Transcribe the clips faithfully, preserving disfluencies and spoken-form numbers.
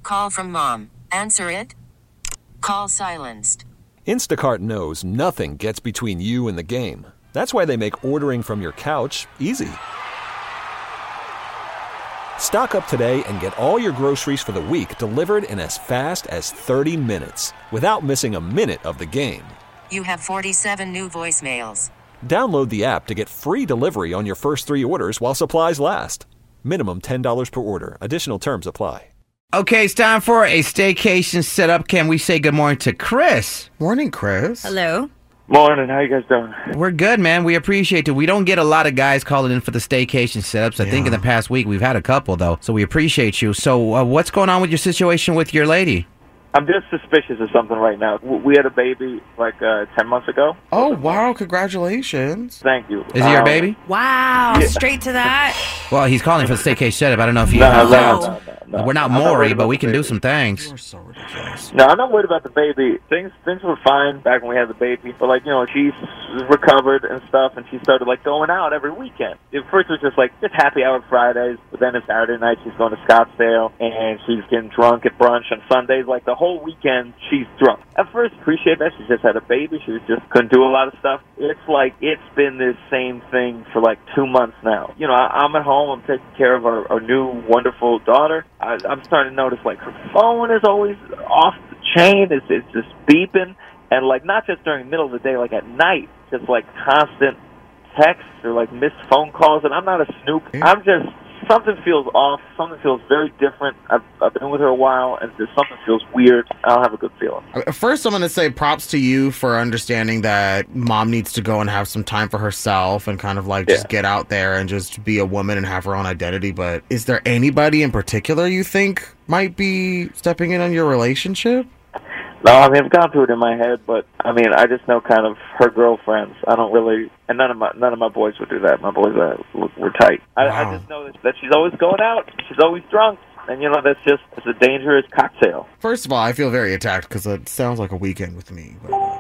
Call from mom. Answer it. Call silenced. Instacart knows nothing gets between you and the game. That's why they make ordering from your couch easy. Stock up today and get all your groceries for the week delivered in as fast as thirty minutes without missing a minute of the game. You have forty-seven new voicemails. Download the app to get free delivery on your first three orders while supplies last. Minimum ten dollars per order. Additional terms apply. Okay, it's time for a staycation setup. Can we say good morning to Chris? Morning, Chris. Hello. Morning, how you guys doing? We're good, man. We appreciate it. We don't get a lot of guys calling in for the staycation setups. I Yeah. think in the past week we've had a couple, though, so we appreciate you. So uh, what's going on with your situation with your lady? I'm just suspicious of something right now. W- We had a baby like uh, ten months ago. Oh, wow. Congratulations. Thank you. Is he your Um, baby? Wow, straight to that. Well, he's calling for the staycation setup. I don't know if you... No, Oh. no, no, no, no. We're not I'm not Maury, worried but about we the can do baby. some things. You're so ridiculous. No, I'm not worried about the baby. Things things were fine back when we had the baby, but like you know, she's recovered and stuff, and she started like going out every weekend. At first, it was just like just happy hour Fridays, but then it's Saturday night. She's going to Scottsdale, and she's getting drunk at brunch on Sundays. Like the whole weekend, she's drunk. At first, appreciate that she just had a baby. She was just couldn't do a lot of stuff. It's like it's been this same thing for like two months now. You know, I, I'm at home. I'm taking care of our, our new wonderful daughter. I, I'm starting to notice like her phone is always off the chain. It's, it's just beeping. And like not just during the middle of the day, like at night, just like constant texts or like missed phone calls. And I'm not a snoop. I'm just, something feels off. Something feels very different. I've, I've been with her a while, and just something feels weird. I don't have a good feeling. Uh, First, I'm going to say props to you for understanding that mom needs to go and have some time for herself and kind of like just Yeah. get out there and just be a woman and have her own identity. But is there anybody in particular you think might be stepping in on your relationship? No, I mean I've gone through it in my head, but I mean I just know kind of her girlfriends. I don't really, and none of my none of my boys would do that. My boys uh, were tight. I, Wow. I just know that, that she's always going out. She's always drunk, and you know that's just it's a dangerous cocktail. First of all, I feel very attacked because it sounds like a weekend with me. But, uh...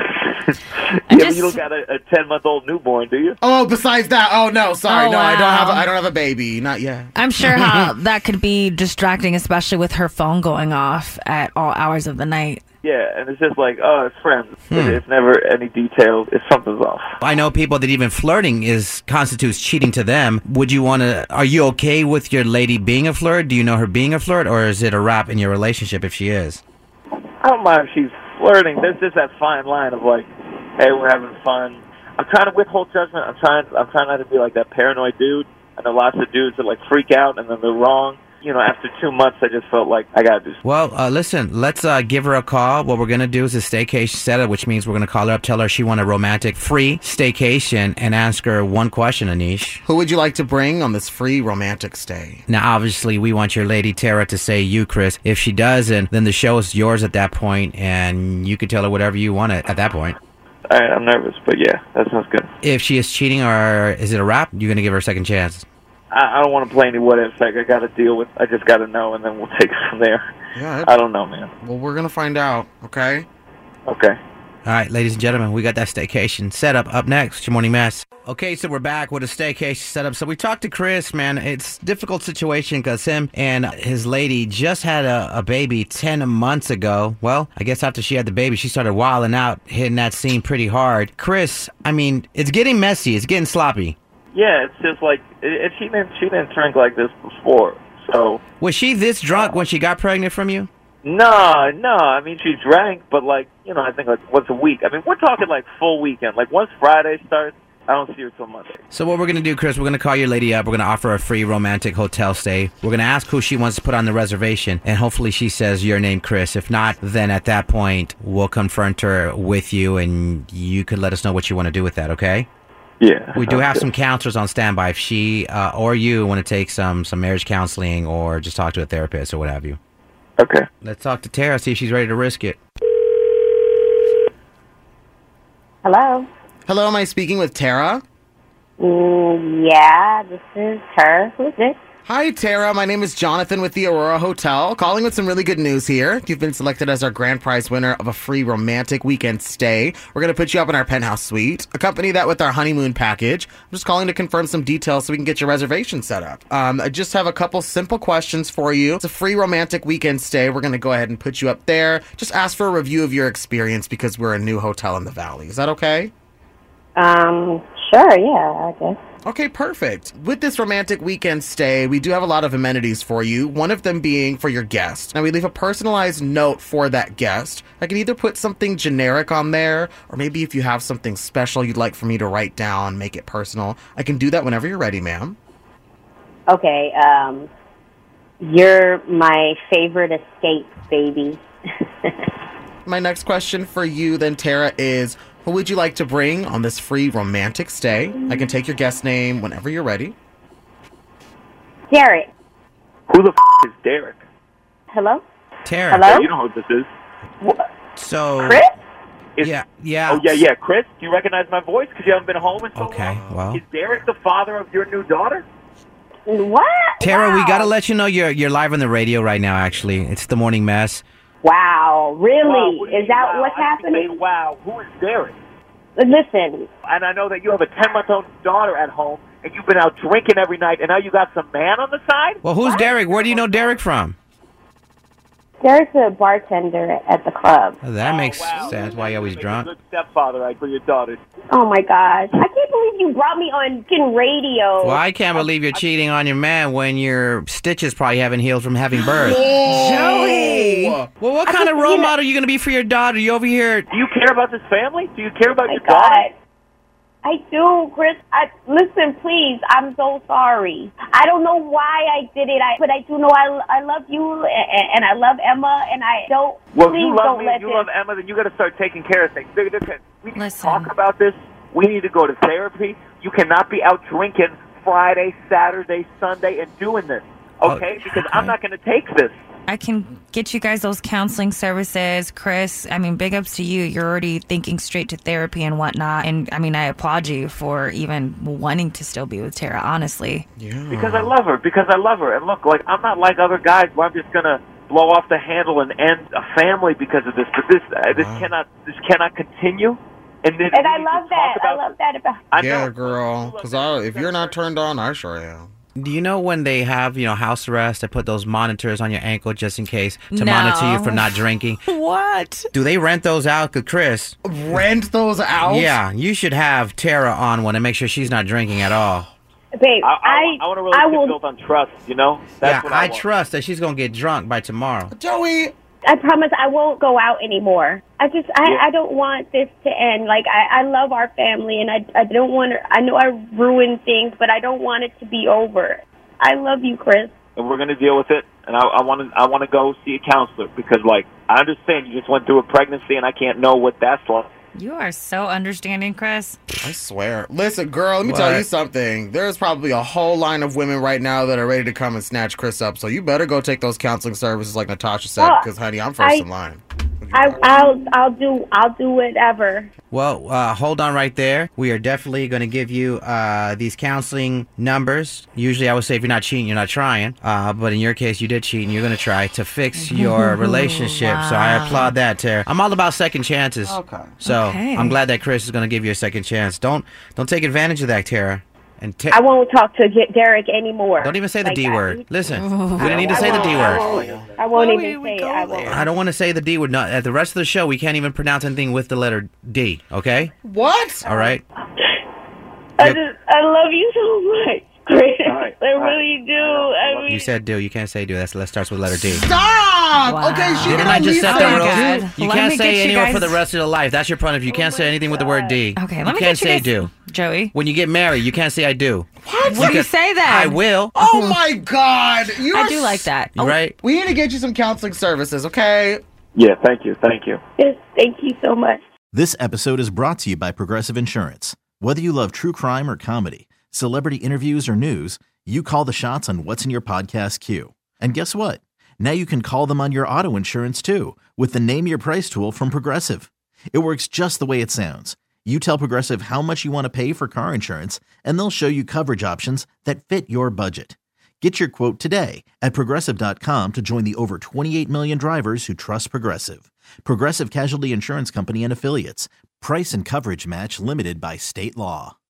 yeah, I'm but just- you don't got a ten month old newborn, do you? Oh, besides that, oh no, sorry, Oh, no, I don't have, a, wow. I don't have a baby, not yet. I'm sure how that could be distracting, especially with her phone going off at all hours of the night. Yeah, and it's just like oh, it's friends. Hmm. It, it's never any details. It's something's off. I know people that even flirting is constitutes cheating to them. Would you want to, are you okay with your lady being a flirt? Do you know her being a flirt, or is it a wrap in your relationship if she is? I don't mind if she's flirting. There's just that fine line of like, hey, we're having fun. I'm trying to withhold judgment. I'm trying. I'm trying not to be like that paranoid dude. I know lots of dudes that like freak out and then they're wrong. You know, after two months, I just felt like I gotta do something. Well, uh, listen, let's uh, give her a call. What we're going to do is a staycation setup, which means we're going to call her up, tell her she want a romantic free staycation, and ask her one question, Anish. Who would you like to bring on this free romantic stay? Now, obviously, we want your lady, Tara, to say you, Chris. If she doesn't, then the show is yours at that point, and you can tell her whatever you want at, at that point. All right, I'm nervous, but yeah, that sounds good. If she is cheating, or is it a wrap, you're going to give her a second chance. I, I don't want to play any what ifs. Like I got to deal with. I just got to know, and then we'll take it from there. Yeah, I don't know, man. well, we're gonna find out, okay? Okay. All right, ladies and gentlemen, we got that staycation setup up next. Your morning mess. Okay, so we're back with a staycation setup. So we talked to Chris, man. It's a difficult situation because him and his lady just had a, a baby ten months ago. Well, I guess after she had the baby, she started wilding out, hitting that scene pretty hard. Chris, I mean, it's getting messy. It's getting sloppy. Yeah, it's just like it, she didn't. She didn't drink like this before, so. Was she this drunk when she got pregnant from you? No, no. I mean, she drank, but like you know, I think like once a week. I mean, we're talking like full weekend. Like once Friday starts, I don't see her till Monday. So what we're going to do, Chris, we're going to call your lady up. We're going to offer a free romantic hotel stay. We're going to ask who she wants to put on the reservation, and hopefully she says your name, Chris. If not, then at that point, we'll confront her with you, and you could let us know what you want to do with that, okay? Yeah. We do have okay. some counselors on standby if she uh, or you want to take some, some marriage counseling or just talk to a therapist or what have you. Okay. Let's talk to Tara, see if she's ready to risk it. Hello. Hello, am I speaking with Tara? Mm, yeah, this is her. Who's this? Hi, Tara. My name is Jonathan with the Aurora Hotel. Calling with some really good news here. You've been selected as our grand prize winner of a free romantic weekend stay. We're going to put you up in our penthouse suite. Accompany that with our honeymoon package. I'm just calling to confirm some details so we can get your reservation set up. Um, I just have a couple simple questions for you. It's a free romantic weekend stay. We're going to go ahead and put you up there. Just ask for a review of your experience because we're a new hotel in the Valley. Is that okay? Um, sure, yeah, I guess. Okay, perfect. With this romantic weekend stay, we do have a lot of amenities for you, one of them being for your guest. Now, we leave a personalized note for that guest. I can either put something generic on there, or maybe if you have something special you'd like for me to write down, make it personal. I can do that whenever you're ready, ma'am. Okay, um, you're my favorite escape, baby. My next question for you then, Tara, is who would you like to bring on this free romantic stay? I can take your guest name whenever you're ready. Derek. Who the f*** is Derek? Hello? Tara. Hello? You know who this is. Wh- So. Chris? Is, Yeah, yeah. Oh, yeah, yeah. Chris, do you recognize my voice because you haven't been home in so Okay, long? well. Is Derek the father of your new daughter? What? Tara, wow. we got to let you know you're you're live on the radio right now, actually. It's the Morning Mess. Wow, really? Wow, what do you is mean, that wow? what's I keep happening? saying, wow, who is Derek? Listen, And I know that you have a ten-month-old daughter at home, and you've been out drinking every night, and now you got some man on the side? Well, who's Derek? Where do you know Derek from? Derek's a bartender at the club. Oh, that makes Oh, wow. sense. Why you always Make drunk? A good stepfather, right, for your daughter. Oh my gosh. I can't believe you brought me on fucking radio. Well, I can't believe you're cheating on your man when your stitches probably haven't healed from having birth. Joey! Well, what I kind of just- role you know- model are you going to be for your daughter? You over here? Do you care about this family? Do you care about Oh my your daughter? God. I do, Chris. I listen, please. I'm so sorry. I don't know why I did it. I but I do know I, I love you and, and I love Emma and I don't. Well, if please you love don't me let and you this. love Emma, then you got to start taking care of things. We need Listen. to talk about this. We need to go to therapy. You cannot be out drinking Friday, Saturday, Sunday, and doing this. Okay? Oh, because okay. I'm not going to take this. I can get you guys those counseling services. Chris, I mean, big ups to you. You're already thinking straight to therapy and whatnot. And I mean, I applaud you for even wanting to still be with Tara, honestly. Yeah. Because I love her. Because I love her. And look, like I'm not like other guys where I'm just going to blow off the handle and end a family because of this. But this, uh, this Wow. cannot, this cannot continue. And, then And we I need to love talk that. I about love that about. I Yeah, know. girl. Because if you're not turned on, I sure am. Do you know when they have, you know, house arrest, they put those monitors on your ankle just in case to No. monitor you for not drinking? What? Do they rent those out? 'Cause Chris, Rent those out? yeah, you should have Tara on one and make sure she's not drinking at all. Babe, I, I, I, I want to really I get will. built on trust, you know? That's yeah, what I, I, want. trust that she's going to get drunk by tomorrow. Joey! I promise I won't go out anymore. I just, I, Yeah. I don't want this to end. Like, I, I love our family, and I, I don't want to, I know I ruined things, but I don't want it to be over. I love you, Chris. And we're going to deal with it. And I, I want to I want to go see a counselor because, like, I understand you just went through a pregnancy, and I can't know what that's like. You are so understanding, Chris. I swear. Listen, girl, let me tell What? you something. There's probably a whole line of women right now that are ready to come and snatch Chris up. So you better go take those counseling services like Natasha said, Well, because, honey, I'm first I- in line. I, I'll, I'll do, I'll do whatever. Well, uh, hold on right there. We are definitely going to give you uh, these counseling numbers. Usually I would say if you're not cheating, you're not trying. Uh, but in your case, you did cheat and you're going to try to fix your relationship. So I Wow. applaud that, Tara. I'm all about second chances. Okay. So Okay. I'm glad that Chris is going to give you a second chance. Don't don't take advantage of that, Tara. And ta- I won't talk to J- Derek anymore. don't even say the Like, D I- word. Listen, we don't need to I say the won't- D I word. won't, I won't Why even would we say it. go I won't. there? I don't want to say the D word. No, at the rest of the show, we can't even pronounce anything with the letter D, okay? What? All right? I Yep. just, I love you so much, Chris. All right, I all right. really do. I mean, You said do. You can't say do. That's, that starts with letter D. Stop! Wow. Okay, she Didn't can I at just least set say the Oh, rules? God. You Let can't me say get you anywhere for guys- the rest of your life. That's your punishment. You can't say anything with the word D. Okay, you let me can't get you say guys, do. Joey. When you get married, you can't say I do. What? What do you say then? I will. Oh my God! You I are do s- like that. You right? We need to get you some counseling services, okay? Yeah, thank you, thank you. yes, thank you so much. This episode is brought to you by Progressive Insurance. Whether you love true crime or comedy, celebrity interviews or news, you call the shots on what's in your podcast queue. And guess what? Now you can call them on your auto insurance too with the Name Your Price tool from Progressive. It works just the way it sounds. You tell Progressive how much you want to pay for car insurance, and they'll show you coverage options that fit your budget. Get your quote today at Progressive dot com to join the over twenty-eight million drivers who trust Progressive. Progressive Casualty Insurance Company and Affiliates. Price and coverage match limited by state law.